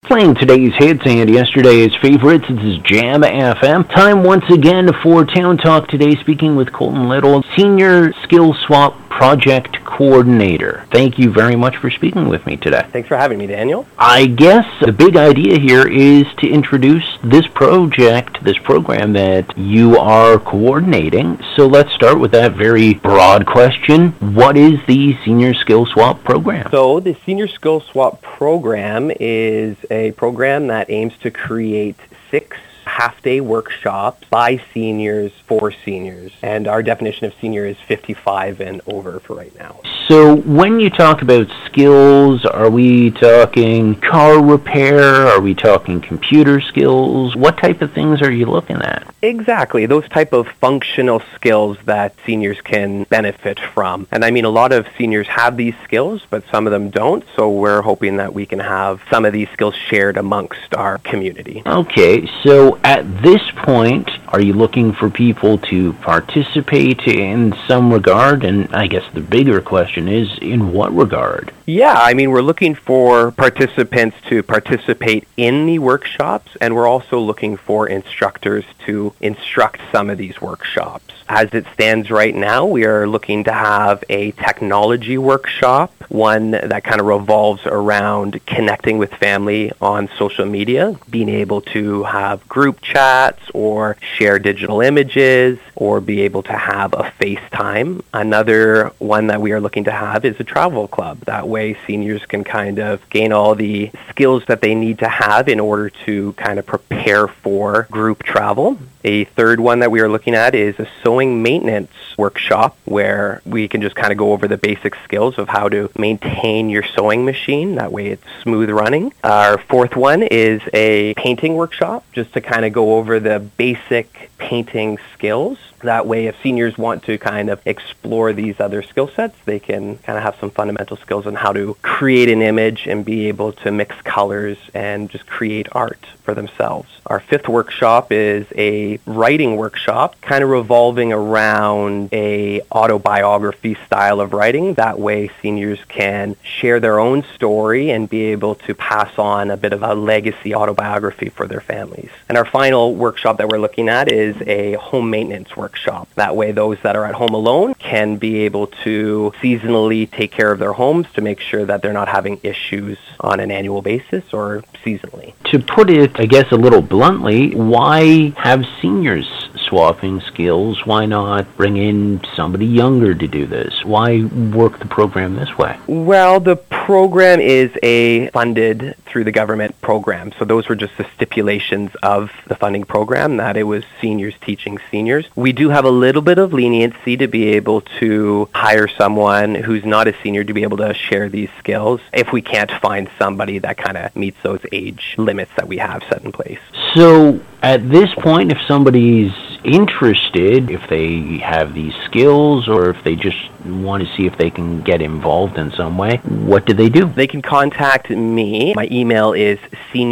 Playing today's hits and yesterday's favorites, this is Jam FM. Time once again for Town Talk today, speaking with Colton Little, Senior Skill Swap Project Coordinator. Thank you very much for speaking with me today. Thanks for having me, Daniel. I guess the big idea here is to introduce this project, this program that you are coordinating. So let's start with that very broad question. What is the Senior Skill Swap Program? So the Senior Skill Swap Program is a program that aims to create 6 half-day workshops by seniors for seniors. And our definition of senior is 55 and over for right now. So when you talk about skills, are we talking car repair? Are we talking computer skills? What type of things are you looking at? Exactly. Those type of functional skills that seniors can benefit from. And I mean, a lot of seniors have these skills, but some of them don't. So we're hoping that we can have some of these skills shared amongst our community. Okay. So at this point, are you looking for people to participate in some regard? And I guess the bigger question is, in what regard? Yeah, I mean, we're looking for participants to participate in the workshops, and we're also looking for instructors to instruct some of these workshops. As it stands right now, we are looking to have a technology workshop, one that kind of revolves around connecting with family on social media, being able to have group chats or share digital images or be able to have a FaceTime. Another one that we are looking to have is a travel club. That way seniors can kind of gain all the skills that they need to have in order to kind of prepare for group travel. A third one that we are looking at is a sewing maintenance workshop where we can just kind of go over the basic skills of how to maintain your sewing machine. That way it's smooth running. Our fourth one is a painting workshop just to kind of go over the basic painting skills. That way, if seniors want to kind of explore these other skill sets, they can kind of have some fundamental skills on how to create an image and be able to mix colors and just create art for themselves. Our fifth workshop is a writing workshop, kind of revolving around a autobiography style of writing. That way, seniors can share their own story and be able to pass on a bit of a legacy autobiography for their families. And our final workshop that we're looking at is a home maintenance workshop. That way those that are at home alone can be able to seasonally take care of their homes to make sure that they're not having issues on an annual basis or seasonally. To put it, I guess, a little bluntly, why have seniors swapping skills? Why not bring in somebody younger to do this? Why work the program this way? Well, the program is funded through the government program. So those were just the stipulations of the funding program, that it was seniors teaching seniors. We do have a little bit of leniency to be able to hire someone who's not a senior to be able to share these skills if we can't find somebody that kind of meets those age limits that we have set in place. So at this point, if somebody's interested, if they have these skills or if they just want to see if they can get involved in some way, what do they do? They can contact me. My email is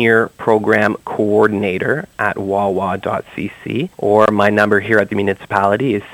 seniorprogramcoordinator@wawa.cc, or my number here at the municipality is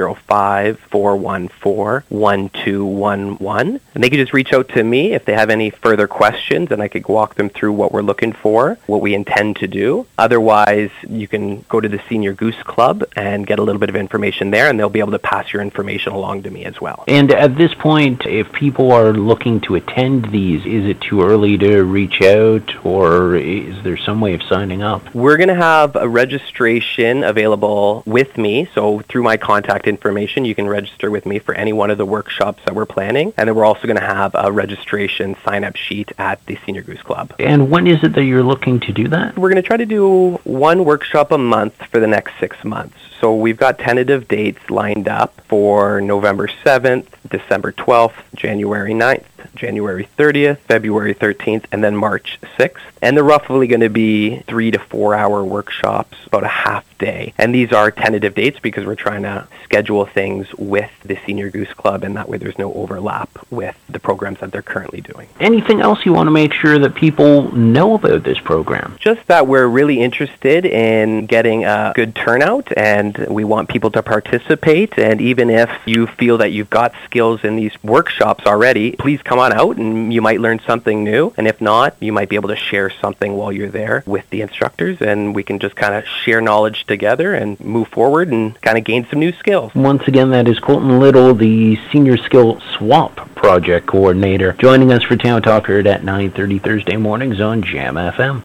705-414-1211. And they can just reach out to me if they have any further questions, and I could walk them through what we're looking for, what we intend to do. Otherwise, you can go to the Senior Goose Club and get a little bit of information there, and they'll be able to pass your information along to me as well. And at this point, if people are looking to attend these, is it too early to reach out, or is there some way of signing up? We're going to have a registration available with me, so through my contact information, you can register with me for any one of the workshops that we're planning, and then we're also going to have a registration sign-up sheet at the Senior Goose Club. And when is it that you're looking to do that? We're going to try to do one workshop a month for the next 6 months. So we've got tentative dates lined up for November 7th, December 12th, January 9th, January 30th, February 13th, and then March 6th. And they're roughly going to be 3 to 4 hour workshops, about a half day. And these are tentative dates because we're trying to schedule things with the Senior Goose Club, and that way there's no overlap with the programs that they're currently doing. Anything else you want to make sure that people know about this program? Just that we're really interested in getting a good turnout, and we want people to participate. And even if you feel that you've got skills in these workshops already, please come come on out and you might learn something new. And if not, you might be able to share something while you're there with the instructors, and we can just kind of share knowledge together and move forward and kind of gain some new skills. Once again, that is Colton Little, the Senior Skill Swap Project Coordinator, joining us for Town Talk at 9:30 Thursday mornings on Jam FM.